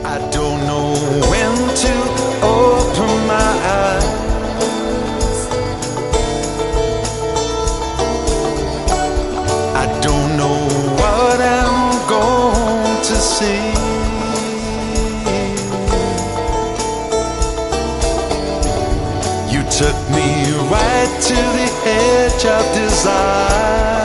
I don't know when to open my eyes. I don't know what I'm going to see. You took me right to the edge of desire.